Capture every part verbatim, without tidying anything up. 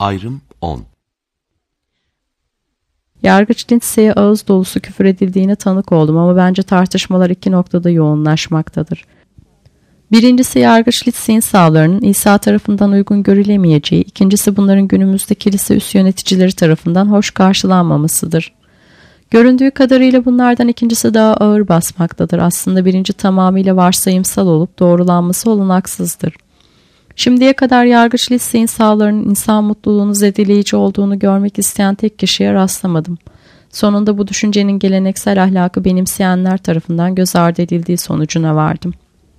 Ayrım on. Yargıç Lindsay'e ağız dolusu küfür edildiğine tanık oldum ama bence tartışmalar iki noktada yoğunlaşmaktadır. Birincisi Yargıç Lindsay'in sağlarının İsa tarafından uygun görülemeyeceği, ikincisi bunların günümüzde kilise üst yöneticileri tarafından hoş karşılanmamasıdır. Göründüğü kadarıyla bunlardan ikincisi daha ağır basmaktadır. Aslında birinci tamamıyla varsayımsal olup doğrulanması olanaksızdır. Şimdiye kadar Yargıç Lindsay'in sağlarının insan mutluluğunu zedeleyici olduğunu görmek isteyen tek kişiye rastlamadım. Sonunda bu düşüncenin geleneksel ahlakı benimseyenler tarafından göz ardı edildiği sonucuna vardım.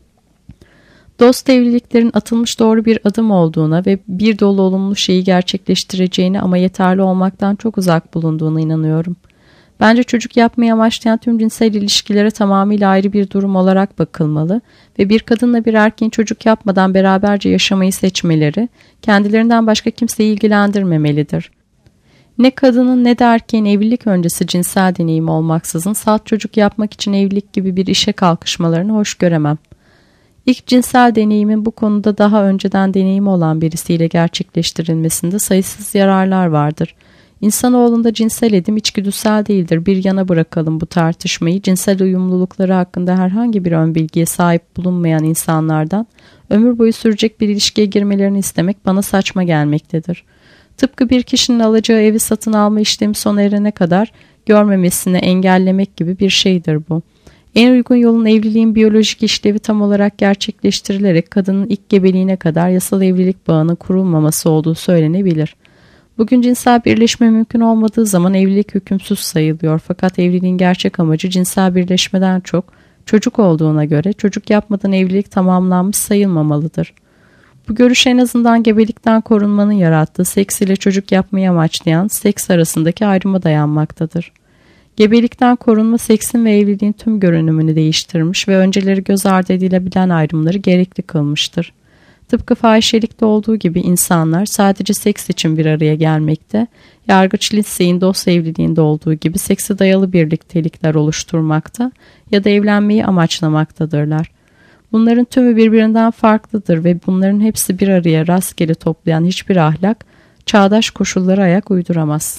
Dost evliliklerin atılmış doğru bir adım olduğuna ve bir dolu olumlu şeyi gerçekleştireceğine ama yeterli olmaktan çok uzak bulunduğuna inanıyorum. Bence çocuk yapmayı amaçlayan tüm cinsel ilişkilere tamamıyla ayrı bir durum olarak bakılmalı ve bir kadınla bir erkeğin çocuk yapmadan beraberce yaşamayı seçmeleri kendilerinden başka kimseyi ilgilendirmemelidir. Ne kadının ne de erkeğin evlilik öncesi cinsel deneyimi olmaksızın salt çocuk yapmak için evlilik gibi bir işe kalkışmalarını hoş göremem. İlk cinsel deneyimin bu konuda daha önceden deneyimi olan birisiyle gerçekleştirilmesinde sayısız yararlar vardır. İnsanoğlunda cinsel edim içgüdüsel değildir. Bir yana bırakalım bu tartışmayı. Cinsel uyumlulukları hakkında herhangi bir ön bilgiye sahip bulunmayan insanlardan ömür boyu sürecek bir ilişkiye girmelerini istemek bana saçma gelmektedir. Tıpkı bir kişinin alacağı evi satın alma işlemi sona erene kadar görmemesini engellemek gibi bir şeydir bu. En uygun yolun evliliğin biyolojik işlevi tam olarak gerçekleştirilerek kadının ilk gebeliğine kadar yasal evlilik bağının kurulmaması olduğu söylenebilir. Bugün cinsel birleşme mümkün olmadığı zaman evlilik hükümsüz sayılıyor. Fakat evliliğin gerçek amacı cinsel birleşmeden çok çocuk olduğuna göre çocuk yapmadan evlilik tamamlanmış sayılmamalıdır. Bu görüş en azından gebelikten korunmanın yarattığı seks ile çocuk yapmayı amaçlayan seks arasındaki ayrıma dayanmaktadır. Gebelikten korunma seksin ve evliliğin tüm görünümünü değiştirmiş ve önceleri göz ardı edilebilen ayrımları gerekli kılmıştır. Tıpkı fahişelikte olduğu gibi insanlar sadece seks için bir araya gelmekte, Yargıç Lindsay'in dost evliliğinde olduğu gibi seksi dayalı birliktelikler oluşturmakta ya da evlenmeyi amaçlamaktadırlar. Bunların tümü birbirinden farklıdır ve bunların hepsi bir araya rastgele toplayan hiçbir ahlak, çağdaş koşullara ayak uyduramaz.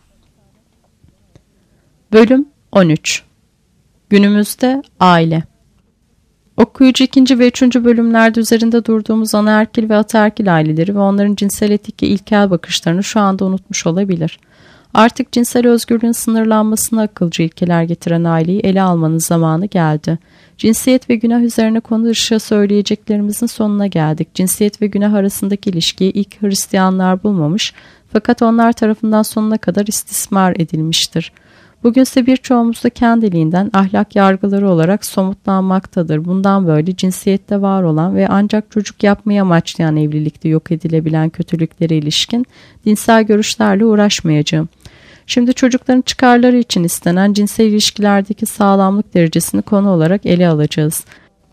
Bölüm on üç. Günümüzde aile. Okuyucu ikinci ve üçüncü bölümlerde üzerinde durduğumuz anaerkil ve ataerkil aileleri ve onların cinsel etik ve ilkel bakışlarını şu anda unutmuş olabilir. Artık cinsel özgürlüğün sınırlanmasına akılcı ilkeler getiren aileyi ele almanın zamanı geldi. Cinsiyet ve günah üzerine konu dışı söyleyeceklerimizin sonuna geldik. Cinsiyet ve günah arasındaki ilişkiyi ilk Hristiyanlar bulmamış fakat onlar tarafından sonuna kadar istismar edilmiştir. Bugünse birçoğumuz da kendiliğinden ahlak yargıları olarak somutlanmaktadır. Bundan böyle cinsiyette var olan ve ancak çocuk yapmayı amaçlayan evlilikte yok edilebilen kötülüklere ilişkin dinsel görüşlerle uğraşmayacağım. Şimdi çocukların çıkarları için istenen cinsel ilişkilerdeki sağlamlık derecesini konu olarak ele alacağız.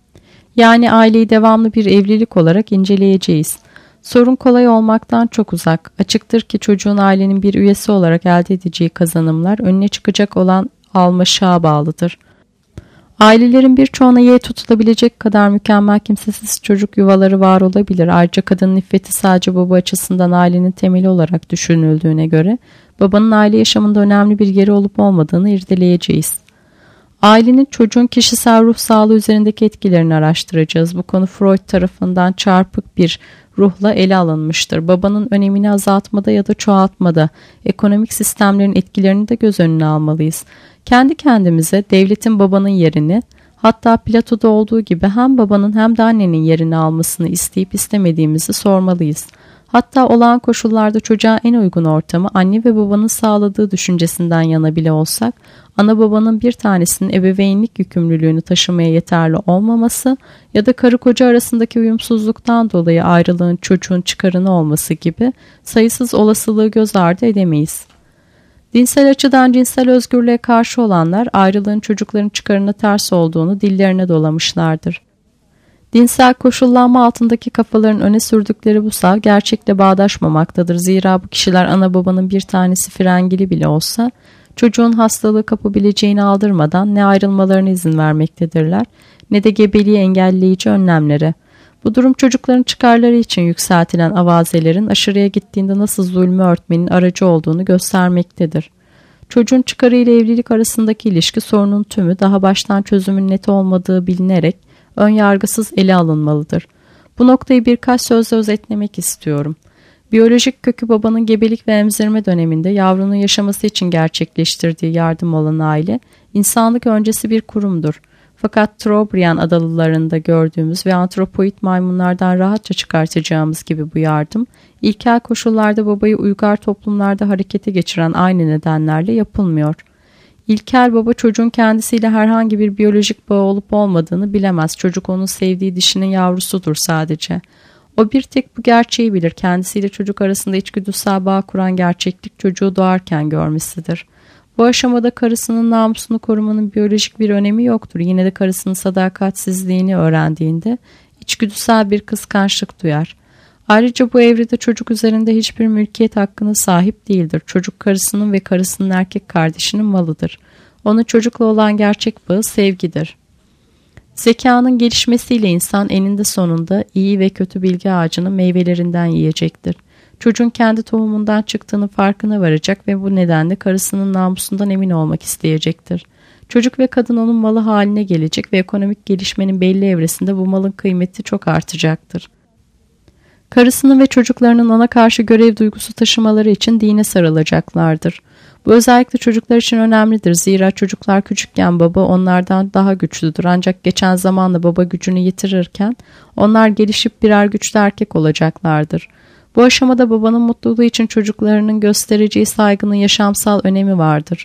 Yani aileyi devamlı bir evlilik olarak inceleyeceğiz. Sorun kolay olmaktan çok uzak. Açıktır ki çocuğun ailenin bir üyesi olarak elde edeceği kazanımlar önüne çıkacak olan almaşağa bağlıdır. Ailelerin birçoğuna yeğ tutulabilecek kadar mükemmel kimsesiz çocuk yuvaları var olabilir. Ayrıca kadının iffeti sadece baba açısından ailenin temeli olarak düşünüldüğüne göre babanın aile yaşamında önemli bir yeri olup olmadığını irdeleyeceğiz. Ailenin çocuğun kişisel ruh sağlığı üzerindeki etkilerini araştıracağız. Bu konu Freud tarafından çarpık bir ruhla ele alınmıştır. Babanın önemini azaltmada ya da çoğaltmada, ekonomik sistemlerin etkilerini de göz önüne almalıyız. Kendi kendimize devletin babanın yerini, hatta Plato'da olduğu gibi hem babanın hem de annenin yerini almasını isteyip istemediğimizi sormalıyız. Hatta olağan koşullarda çocuğa en uygun ortamı anne ve babanın sağladığı düşüncesinden yana bile olsak, ana babanın bir tanesinin ebeveynlik yükümlülüğünü taşımaya yeterli olmaması ya da karı koca arasındaki uyumsuzluktan dolayı ayrılığın çocuğun çıkarını olması gibi sayısız olasılığı göz ardı edemeyiz. Dinsel açıdan cinsel özgürlüğe karşı olanlar ayrılığın çocukların çıkarına ters olduğunu dillerine dolamışlardır. Dinsel koşullanma altındaki kafaların öne sürdükleri bu sav gerçekle bağdaşmamaktadır. Zira bu kişiler ana babanın bir tanesi frengili bile olsa çocuğun hastalığı kapabileceğini aldırmadan ne ayrılmalarına izin vermektedirler ne de gebeliği engelleyici önlemlere. Bu durum çocukların çıkarları için yükseltilen avazelerin aşırıya gittiğinde nasıl zulmü örtmenin aracı olduğunu göstermektedir. Çocuğun çıkarı ile evlilik arasındaki ilişki sorunun tümü daha baştan çözümün net olmadığı bilinerek ön yargısız ele alınmalıdır. Bu noktayı birkaç sözle özetlemek istiyorum. Biyolojik kökü babanın gebelik ve emzirme döneminde yavrunun yaşaması için gerçekleştirdiği yardım olan aile, insanlık öncesi bir kurumdur. Fakat Trobriand adalılarında gördüğümüz ve antropoid maymunlardan rahatça çıkartacağımız gibi bu yardım, ilkel koşullarda babayı uygar toplumlarda harekete geçiren aynı nedenlerle yapılmıyor. İlkel baba çocuğun kendisiyle herhangi bir biyolojik bağı olup olmadığını bilemez. Çocuk onun sevdiği dişinin yavrusudur sadece. O bir tek bu gerçeği bilir. Kendisiyle çocuk arasında içgüdüsel bağ kuran gerçeklik çocuğu doğarken görmesidir. Bu aşamada karısının namusunu korumanın biyolojik bir önemi yoktur. Yine de karısının sadakatsizliğini öğrendiğinde içgüdüsel bir kıskançlık duyar. Ayrıca bu evrede çocuk üzerinde hiçbir mülkiyet hakkına sahip değildir. Çocuk karısının ve karısının erkek kardeşinin malıdır. Onun çocukla olan gerçek bağı sevgidir. Zekanın gelişmesiyle insan eninde sonunda iyi ve kötü bilgi ağacının meyvelerinden yiyecektir. Çocuğun kendi tohumundan çıktığının farkına varacak ve bu nedenle karısının namusundan emin olmak isteyecektir. Çocuk ve kadın onun malı haline gelecek ve ekonomik gelişmenin belli evresinde bu malın kıymeti çok artacaktır. Karısının ve çocuklarının ona karşı görev duygusu taşımaları için dine sarılacaklardır. Bu özellikle çocuklar için önemlidir. Zira çocuklar küçükken baba onlardan daha güçlüdür. Ancak geçen zamanla baba gücünü yitirirken onlar gelişip birer güçlü erkek olacaklardır. Bu aşamada babanın mutluluğu için çocuklarının göstereceği saygının yaşamsal önemi vardır.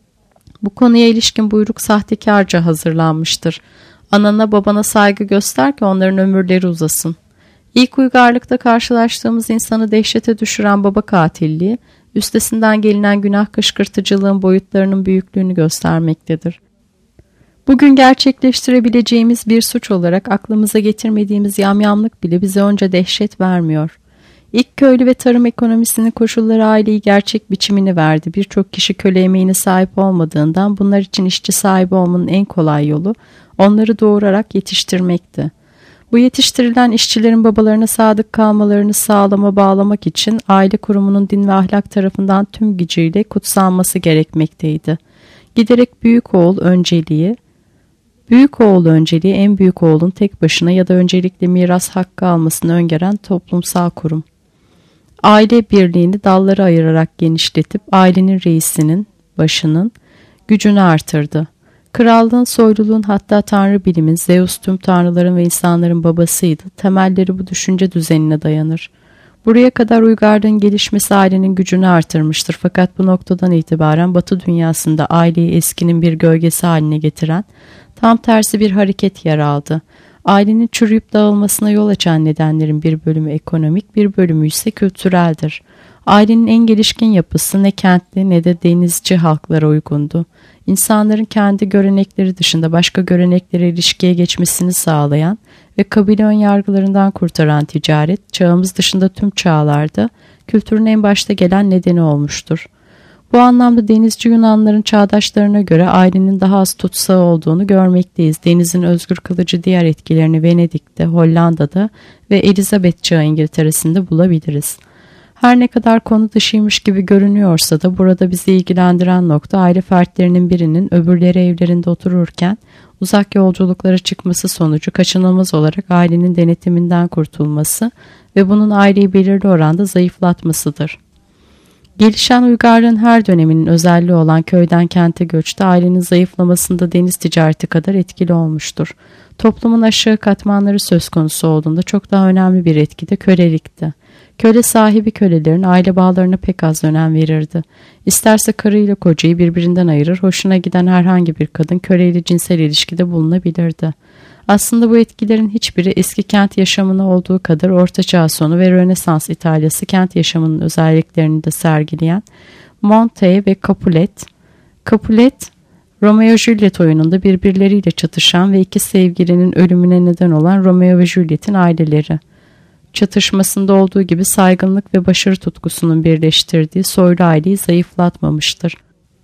Bu konuya ilişkin buyruk sahtekarca hazırlanmıştır. Anana babana saygı göster ki onların ömürleri uzasın. İlk uygarlıkta karşılaştığımız insanı dehşete düşüren baba katilliği, üstesinden gelinen günah kışkırtıcılığın boyutlarının büyüklüğünü göstermektedir. Bugün gerçekleştirebileceğimiz bir suç olarak aklımıza getirmediğimiz yamyamlık bile bize önce dehşet vermiyor. İlk köylü ve tarım ekonomisinin koşulları aileyi gerçek biçimini verdi. Birçok kişi köle emeğine sahip olmadığından bunlar için işçi sahibi olmanın en kolay yolu onları doğurarak yetiştirmekti. Bu yetiştirilen işçilerin babalarına sadık kalmalarını sağlama bağlamak için aile kurumunun din ve ahlak tarafından tüm gücüyle kutsanması gerekmekteydi. Giderek büyük oğul önceliği, büyük oğul önceliği en büyük oğulun tek başına ya da öncelikle miras hakkı almasını öngören toplumsal kurum. Aile birliğini dallara ayırarak genişletip ailenin reisinin, başının gücünü artırdı. Krallığın, soyluluğun hatta tanrı bilimin, Zeus tüm tanrıların ve insanların babasıydı. Temelleri bu düşünce düzenine dayanır. Buraya kadar uygarlığın gelişmesi ailenin gücünü artırmıştır. Fakat bu noktadan itibaren Batı dünyasında aileyi eskinin bir gölgesi haline getiren tam tersi bir hareket yer aldı. Ailenin çürüyüp dağılmasına yol açan nedenlerin bir bölümü ekonomik, bir bölümü ise kültüreldir. Ailenin en gelişkin yapısı ne kentli ne de denizci halklara uygundu. İnsanların kendi görenekleri dışında başka göreneklere ilişkiye geçmesini sağlayan ve kabile önyargılarından kurtaran ticaret, çağımız dışında tüm çağlarda kültürün en başta gelen nedeni olmuştur. Bu anlamda denizci Yunanların çağdaşlarına göre ailenin daha az tutsağı olduğunu görmekteyiz. Denizin özgür kılıcı diğer etkilerini Venedik'te, Hollanda'da ve Elizabeth çağı İngiltere'sinde bulabiliriz. Her ne kadar konu dışıymış gibi görünüyorsa da burada bizi ilgilendiren nokta aile fertlerinin birinin öbürleri evlerinde otururken uzak yolculuklara çıkması sonucu kaçınılmaz olarak ailenin denetiminden kurtulması ve bunun aileyi belirli oranda zayıflatmasıdır. Gelişen uygarlığın her döneminin özelliği olan köyden kente göçte ailenin zayıflamasında deniz ticareti kadar etkili olmuştur. Toplumun aşağı katmanları söz konusu olduğunda çok daha önemli bir etki de kölelikti. Köle sahibi kölelerin aile bağlarına pek az önem verirdi. İsterse karıyla kocayı birbirinden ayırır, hoşuna giden herhangi bir kadın köleyle cinsel ilişkide bulunabilirdi. Aslında bu etkilerin hiçbiri eski kent yaşamına olduğu kadar Orta Çağ sonu ve Rönesans İtalyası kent yaşamının özelliklerini de sergileyen Montague ve Capulet. Capulet, Romeo Juliet oyununda birbirleriyle çatışan ve iki sevgilinin ölümüne neden olan Romeo ve Juliet'in aileleri. Çatışmasında olduğu gibi saygınlık ve başarı tutkusunun birleştirdiği soylu aileyi zayıflatmamıştır.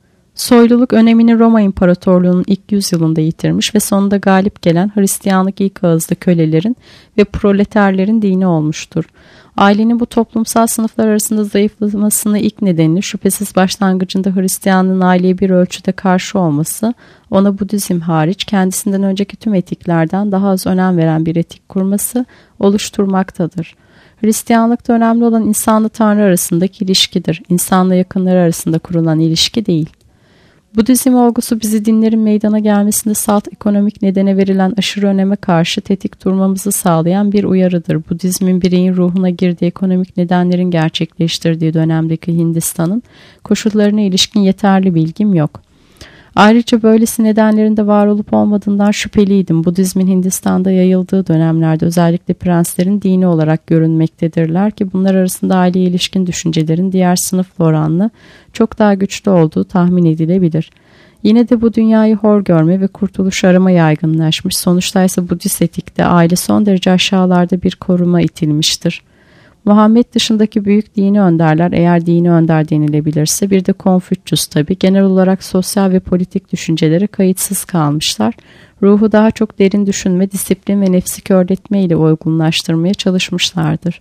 Soyluluk önemini Roma İmparatorluğu'nun ilk yüzyılında yitirmiş ve sonunda galip gelen Hristiyanlık ilk ağızda kölelerin ve proleterlerin dini olmuştur. Ailenin bu toplumsal sınıflar arasında zayıflamasının ilk nedeni şüphesiz başlangıcında Hristiyanlığın aileye bir ölçüde karşı olması, ona Budizm hariç kendisinden önceki tüm etiklerden daha az önem veren bir etik kurması oluşturmaktadır. Hristiyanlıkta önemli olan insanla Tanrı arasındaki ilişkidir. İnsanla yakınları arasında kurulan ilişki değil. Budizm olgusu bizi dinlerin meydana gelmesinde salt ekonomik nedene verilen aşırı öneme karşı tetik durmamızı sağlayan bir uyarıdır. Budizmin bireyin ruhuna girdiği ekonomik nedenlerin gerçekleştirdiği dönemdeki Hindistan'ın koşullarına ilişkin yeterli bilgim yok. Ayrıca böylesi nedenlerin de var olup olmadığından şüpheliydim. Budizmin Hindistan'da yayıldığı dönemlerde özellikle prenslerin dini olarak görünmektedirler ki bunlar arasında aileye ilişkin düşüncelerin diğer sınıfla oranla çok daha güçlü olduğu tahmin edilebilir. Yine de bu dünyayı hor görme ve kurtuluş arama yaygınlaşmış. Sonuçta ise Budist etikte aile son derece aşağılarda bir koruma itilmiştir. Muhammed dışındaki büyük dini önderler, eğer dini önder denilebilirse, bir de Konfüçyüs tabi, genel olarak sosyal ve politik düşüncelere kayıtsız kalmışlar. Ruhu daha çok derin düşünme, disiplin ve nefsi körletme ile olgunlaştırmaya çalışmışlardır.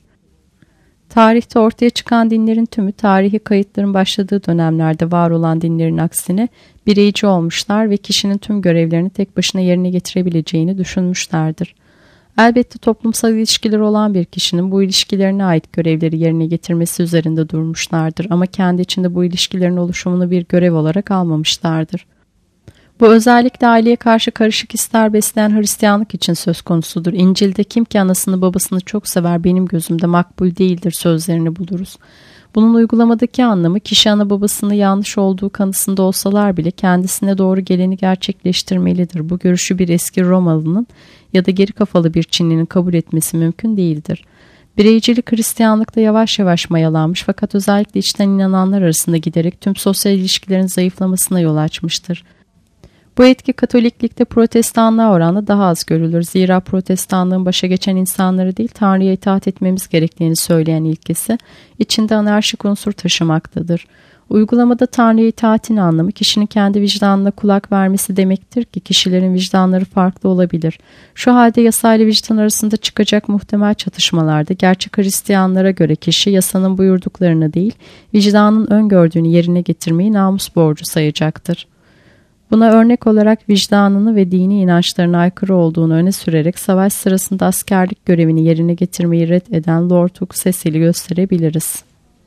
Tarihte ortaya çıkan dinlerin tümü tarihi kayıtların başladığı dönemlerde var olan dinlerin aksine bireyci olmuşlar ve kişinin tüm görevlerini tek başına yerine getirebileceğini düşünmüşlerdir. Elbette toplumsal ilişkileri olan bir kişinin bu ilişkilerine ait görevleri yerine getirmesi üzerinde durmuşlardır ama kendi içinde bu ilişkilerin oluşumunu bir görev olarak almamışlardır. Bu özellikle aileye karşı karışık hisler besleyen Hristiyanlık için söz konusudur. İncil'de kim ki anasını babasını çok sever benim gözümde makbul değildir sözlerini buluruz. Bunun uygulamadaki anlamı kişi ana babasını yanlış olduğu kanısında olsalar bile kendisine doğru geleni gerçekleştirmelidir. Bu görüşü bir eski Romalı'nın ya da geri kafalı bir Çinlinin kabul etmesi mümkün değildir. Bireycilik Hristiyanlıkta yavaş yavaş mayalanmış fakat özellikle içten inananlar arasında giderek tüm sosyal ilişkilerin zayıflamasına yol açmıştır. Bu etki Katoliklikte Protestanlığa oranla daha az görülür. Zira Protestanlığın başa geçen insanları değil Tanrı'ya itaat etmemiz gerektiğini söyleyen ilkesi içinde anarşik unsur taşımaktadır. Uygulamada Tanrı'ya itaatin anlamı kişinin kendi vicdanına kulak vermesi demektir ki kişilerin vicdanları farklı olabilir. Şu halde yasa ile vicdan arasında çıkacak muhtemel çatışmalarda gerçek Hristiyanlara göre kişi yasanın buyurduklarını değil vicdanın öngördüğünü yerine getirmeyi namus borcu sayacaktır. Buna örnek olarak vicdanını ve dini inançlarına aykırı olduğunu öne sürerek savaş sırasında askerlik görevini yerine getirmeyi reddeden Lord Hugh Cecil'i gösterebiliriz.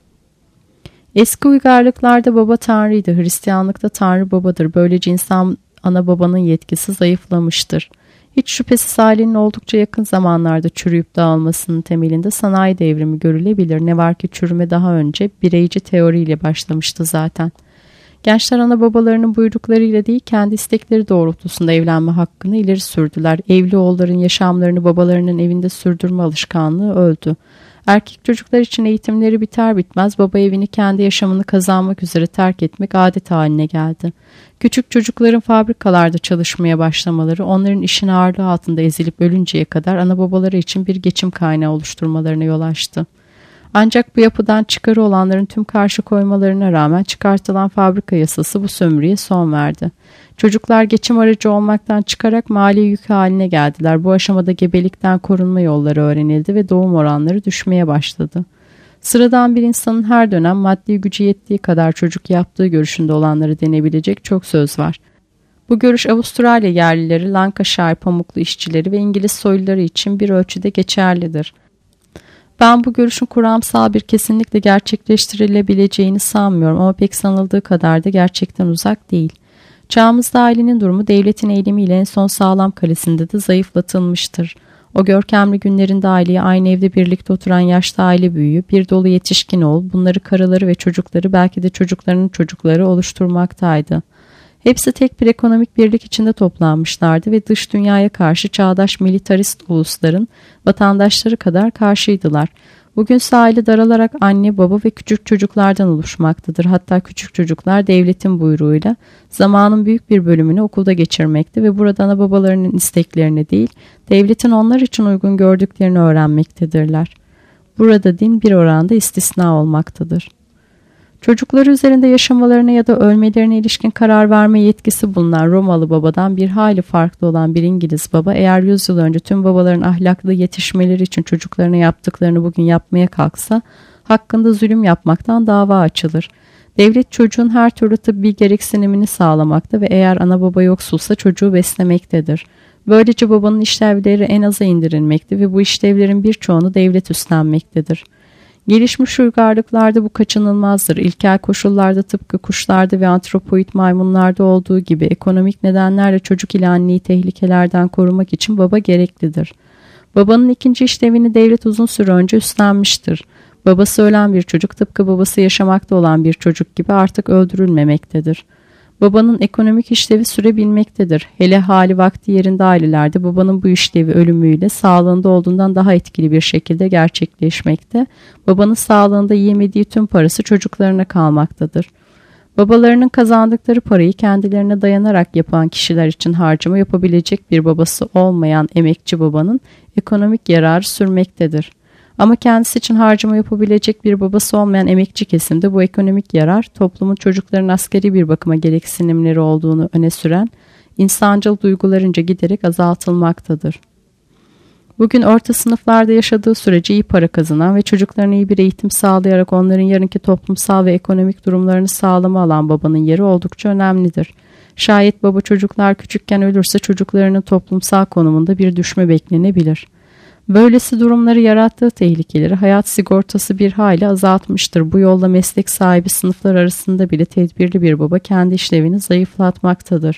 Eski uygarlıklarda baba tanrıydı. Hristiyanlıkta tanrı babadır. Böylece insan ana babanın yetkisi zayıflamıştır. Hiç şüphesiz ailenin oldukça yakın zamanlarda çürüyüp dağılmasının temelinde sanayi devrimi görülebilir. Ne var ki çürüme daha önce bireyci teoriyle başlamıştı zaten. Gençler ana babalarının buyruklarıyla değil kendi istekleri doğrultusunda evlenme hakkını ileri sürdüler. Evli oğulların yaşamlarını babalarının evinde sürdürme alışkanlığı öldü. Erkek çocuklar için eğitimleri biter bitmez baba evini kendi yaşamını kazanmak üzere terk etmek adet haline geldi. Küçük çocukların fabrikalarda çalışmaya başlamaları onların işin ağırlığı altında ezilip ölünceye kadar ana babaları için bir geçim kaynağı oluşturmalarına yol açtı. Ancak bu yapıdan çıkarı olanların tüm karşı koymalarına rağmen çıkartılan fabrika yasası bu sömürüye son verdi. Çocuklar geçim aracı olmaktan çıkarak mali yük haline geldiler. Bu aşamada gebelikten korunma yolları öğrenildi ve doğum oranları düşmeye başladı. Sıradan bir insanın her dönem maddi gücü yettiği kadar çocuk yaptığı görüşünde olanları denebilecek çok söz var. Bu görüş Avustralya yerlileri, Lancashire pamuklu işçileri ve İngiliz soyluları için bir ölçüde geçerlidir. Ben bu görüşün kuramsal bir kesinlikle gerçekleştirilebileceğini sanmıyorum ama pek sanıldığı kadar da gerçekten uzak değil. Çağımızda ailenin durumu devletin eylemiyle en son sağlam kalesinde de zayıflatılmıştır. O görkemli günlerinde aileye aynı evde birlikte oturan yaşlı aile büyüğü, bir dolu yetişkin oğul, bunları karıları ve çocukları belki de çocuklarının çocukları oluşturmaktaydı. Hepsi tek bir ekonomik birlik içinde toplanmışlardı ve dış dünyaya karşı çağdaş militarist ulusların vatandaşları kadar karşıydılar. Bugün aile daralarak anne, baba ve küçük çocuklardan oluşmaktadır. Hatta küçük çocuklar devletin buyruğuyla zamanın büyük bir bölümünü okulda geçirmekte ve burada ana babalarının isteklerini değil, devletin onlar için uygun gördüklerini öğrenmektedirler. Burada din bir oranda istisna olmaktadır. Çocukları üzerinde yaşamalarına ya da ölmelerine ilişkin karar verme yetkisi bulunan Romalı babadan bir hayli farklı olan bir İngiliz baba, eğer yüz yıl önce tüm babaların ahlaklı yetişmeleri için çocuklarına yaptıklarını bugün yapmaya kalksa, hakkında zulüm yapmaktan dava açılır. Devlet çocuğun her türlü tıbbi gereksinimini sağlamakta ve eğer ana baba yoksulsa çocuğu beslemektedir. Böylece babanın işlevleri en aza indirilmekte ve bu işlevlerin birçoğunu devlet üstlenmektedir. Gelişmiş uygarlıklarda bu kaçınılmazdır. İlkel koşullarda tıpkı kuşlarda ve antropoid maymunlarda olduğu gibi ekonomik nedenlerle çocuk ile anneyi tehlikelerden korumak için baba gereklidir. Babanın ikinci işlevini devlet uzun süre önce üstlenmiştir. Babası ölen bir çocuk tıpkı babası yaşamakta olan bir çocuk gibi artık öldürülmemektedir. Babanın ekonomik işlevi sürebilmektedir. Hele hali vakti yerinde ailelerde babanın bu işlevi ölümüyle sağlığında olduğundan daha etkili bir şekilde gerçekleşmekte. Babanın sağlığında yiyemediği tüm parası çocuklarına kalmaktadır. Babalarının kazandıkları parayı kendilerine dayanarak yapan kişiler için harcama yapabilecek bir babası olmayan emekçi babanın ekonomik yararı sürmektedir. Ama kendisi için harcama yapabilecek bir babası olmayan emekçi kesimde bu ekonomik yarar, toplumun çocukların askeri bir bakıma gereksinimleri olduğunu öne süren insancıl duygularınca giderek azaltılmaktadır. Bugün orta sınıflarda yaşadığı sürece iyi para kazanan ve çocuklarına iyi bir eğitim sağlayarak onların yarınki toplumsal ve ekonomik durumlarını sağlama alan babanın yeri oldukça önemlidir. Şayet baba çocuklar küçükken ölürse çocuklarının toplumsal konumunda bir düşme beklenebilir. Böylesi durumları yarattığı tehlikeleri hayat sigortası bir hayli azaltmıştır. Bu yolla meslek sahibi sınıflar arasında bile tedbirli bir baba kendi işlevini zayıflatmaktadır.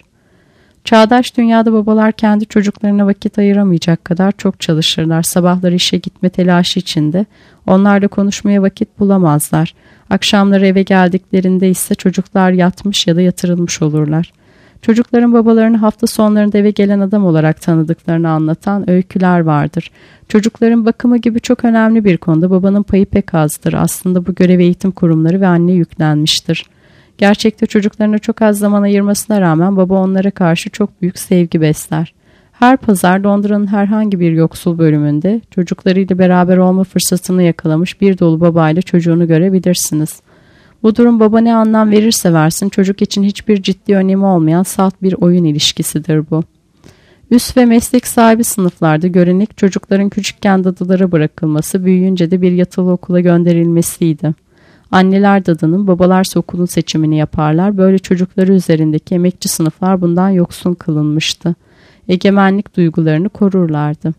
Çağdaş dünyada babalar kendi çocuklarına vakit ayıramayacak kadar çok çalışırlar. Sabahları işe gitme telaşı içinde onlarla konuşmaya vakit bulamazlar. Akşamları eve geldiklerinde ise çocuklar yatmış ya da yatırılmış olurlar. Çocukların babalarını hafta sonlarında eve gelen adam olarak tanıdıklarını anlatan öyküler vardır. Çocukların bakımı gibi çok önemli bir konuda babanın payı pek azdır. Aslında bu görev eğitim kurumları ve anne yüklenmiştir. Gerçekte çocuklarına çok az zaman ayırmasına rağmen baba onlara karşı çok büyük sevgi besler. Her pazar Londra'nın herhangi bir yoksul bölümünde çocuklarıyla beraber olma fırsatını yakalamış bir dolu babayla çocuğunu görebilirsiniz. Bu durum baba ne anlam verirse versin çocuk için hiçbir ciddi önemi olmayan salt bir oyun ilişkisidir bu. Üst ve meslek sahibi sınıflarda görenek çocukların küçükken dadılara bırakılması, büyüyünce de bir yatılı okula gönderilmesiydi. Anneler dadının, babalarsa okulun seçimini yaparlar. Böyle çocukları üzerindeki emekçi sınıflar bundan yoksun kılınmıştı. Egemenlik duygularını korurlardı.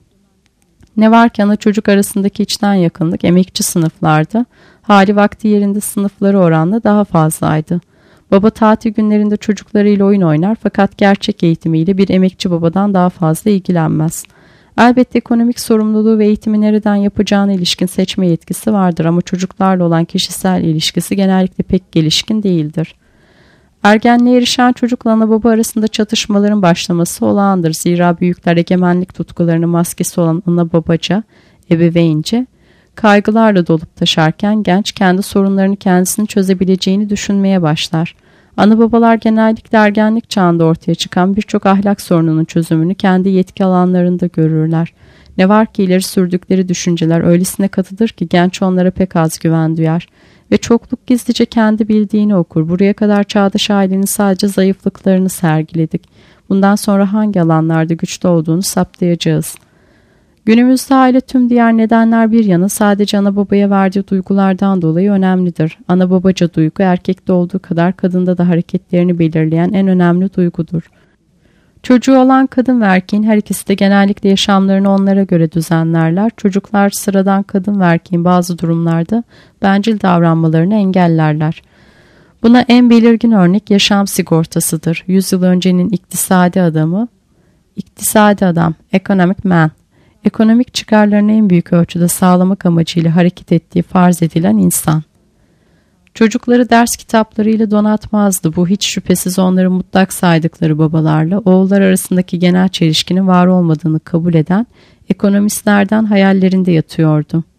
Ne var ki ana çocuk arasındaki içten yakınlık emekçi sınıflarda hali vakti yerinde sınıfları oranla daha fazlaydı. Baba tatil günlerinde çocuklarıyla oyun oynar fakat gerçek eğitimiyle bir emekçi babadan daha fazla ilgilenmez. Elbette ekonomik sorumluluğu ve eğitimi nereden yapacağına ilişkin seçme yetkisi vardır ama çocuklarla olan kişisel ilişkisi genellikle pek gelişkin değildir. Ergenliğe erişen çocukla ana baba arasında çatışmaların başlaması olağandır. Zira büyükler egemenlik tutkularının maskesi olan ana babaca, ebeveynce, kaygılarla dolup taşarken genç kendi sorunlarını kendisini çözebileceğini düşünmeye başlar. Ana babalar genellikle ergenlik çağında ortaya çıkan birçok ahlak sorununun çözümünü kendi yetki alanlarında görürler. Ne var ki ileri sürdükleri düşünceler öylesine katıdır ki genç onlara pek az güven duyar. Ve çokluk gizlice kendi bildiğini okur. Buraya kadar çağdaş ailenin sadece zayıflıklarını sergiledik. Bundan sonra hangi alanlarda güçlü olduğunu saptayacağız. Günümüzde aile tüm diğer nedenler bir yana sadece ana babaya verdiği duygulardan dolayı önemlidir. Ana babaca duygu erkekte olduğu kadar kadında da hareketlerini belirleyen en önemli duygudur. Çocuğu olan kadın ve erkeğin her ikisi de genellikle yaşamlarını onlara göre düzenlerler. Çocuklar sıradan kadın ve erkeğin bazı durumlarda bencil davranmalarını engellerler. Buna en belirgin örnek yaşam sigortasıdır. Yüzyıl öncenin iktisadi adamı, iktisadi adam, economic man, ekonomik çıkarlarını en büyük ölçüde sağlamak amacıyla hareket ettiği farz edilen insan. Çocukları ders kitaplarıyla donatmazdı. Bu hiç şüphesiz onları mutlak saydıkları babalarla oğullar arasındaki genel çelişkinin var olmadığını kabul eden ekonomistlerden hayallerinde yatıyordu.